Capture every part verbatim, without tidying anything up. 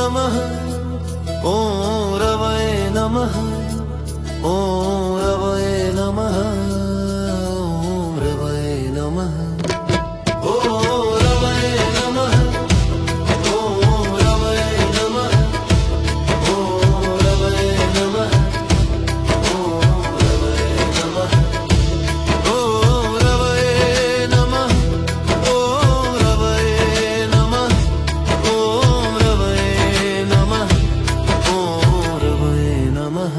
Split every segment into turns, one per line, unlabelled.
नमः ॐ रवये नमः ॐ रवये नमः ॐ रवये नमः ॐ रवये नमः ॐ रवये नमः ॐ रवये नमः ॐ रवये नमः ॐ रवये नमः ॐ रवये नमः ॐ रवये नमः ॐ रवये नमः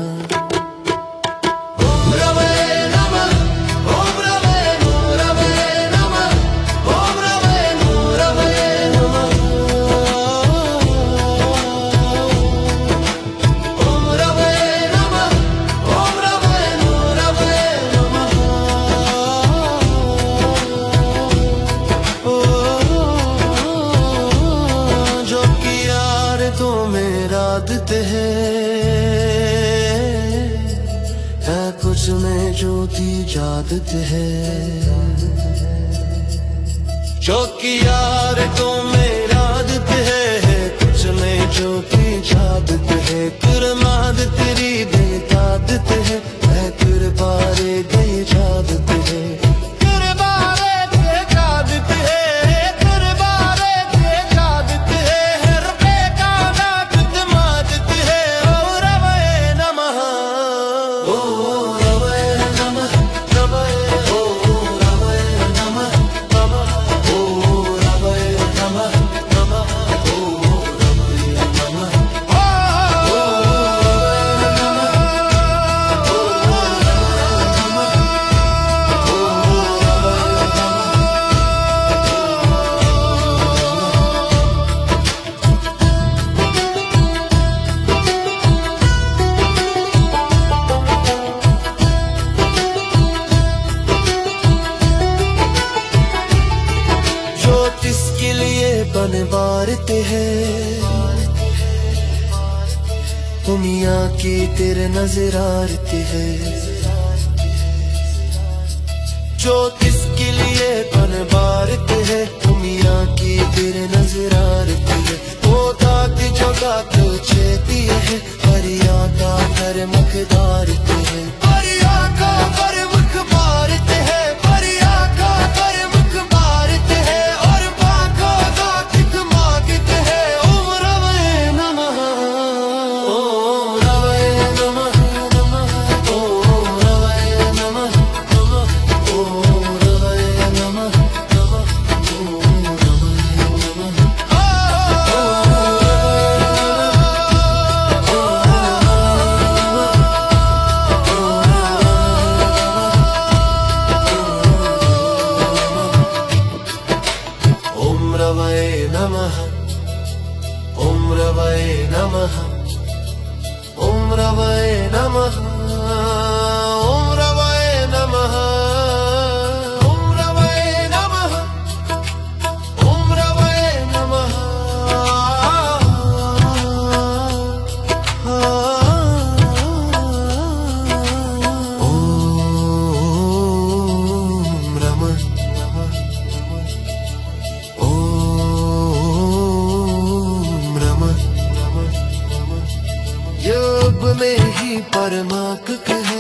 है कुछ में ज्योति जागते है चौकियार तो मेरा आदत है कुछ में ज्योति जागते है कुरमाद तेरी बेतादत है मैं कुरबारे दे जागते है बारते हैं दुनिया की तेरे नजर आते हैं जो किसके लिए बन बारते हैं दुनिया की तेरे नजर आते हैं वो दात जगह तो चेती है परिया का कर मखदारते हैं परिया का कर मुख मारते हैं परिया का कर मुख मारते हैं में ही परमात्मा